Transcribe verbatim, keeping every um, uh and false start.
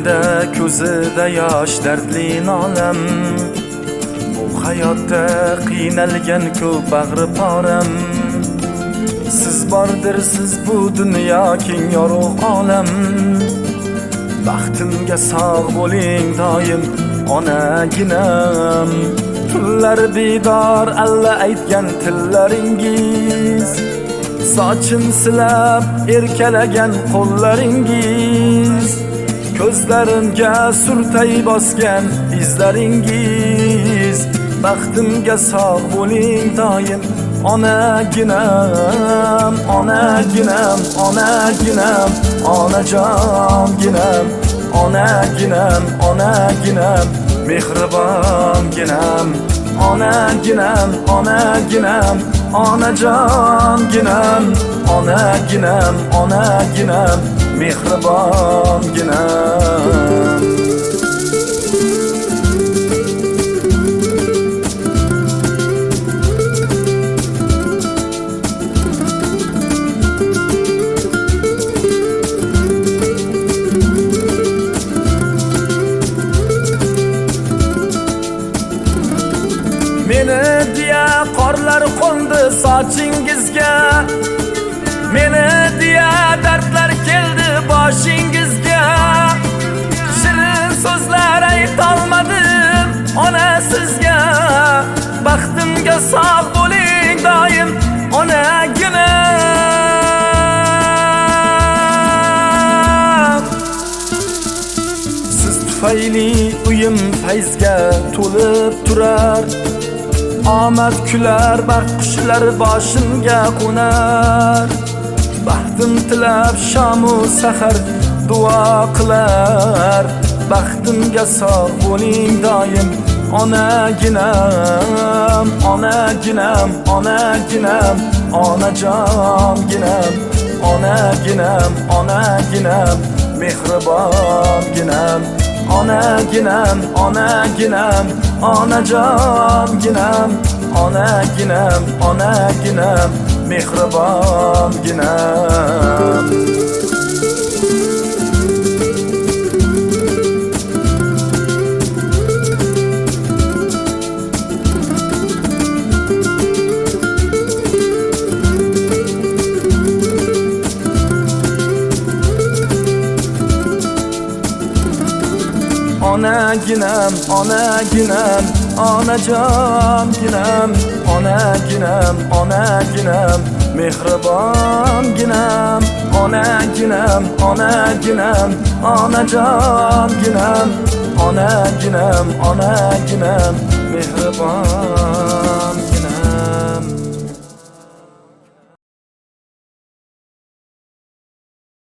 Ko'nglimda ko'zida yosh dardli nolam, bu hayotda qiynalgan ko'p bag'ri poram. Siz bordirsiz bu dunyo keng yorug' olam. Baxtimga sog' bo'ling doim onaginam. Tunlar bedor alla aytgan tillaringiz, sochim silab erkalagan qo'llaringiz, ko'zlarimga surtay bosgan izlaringiz. Baxtimga sog' bo'ling doim onaginam, onaginam, onaginam, onajonginam, onaginam, onaginam, mehribonginam, onaginam, onaginam, onajonginam, onaginam, onaginam, mehribonginam. Meni diya qorlar qo'ndi sochingizga, meni diya dardlar keldi boshingizga. Shirin so'zlar aytolmadim ona sizga. Baxtimga sog' bo'ling doim onaginam. Siz tufayli uyim fayzga to'lib turar, omad kular, baxt qushlar boshimga qo'nar. Baxtim tilab shamu sahar duo qilar. Baxtimga sog' bo'ling doim onaginam, onaginam, onaginam, onajonginam, onaginam, onaginam, mehribonginam, onaginam, onaginam, onajonginam, onaginam, onaginam, mehribonginam. Onaginam, onaginam, onajonginam, onaginam, onaginam, mehribonginam, onaginam, onaginam, onajonginam, onaginam, onaginam, mehribon.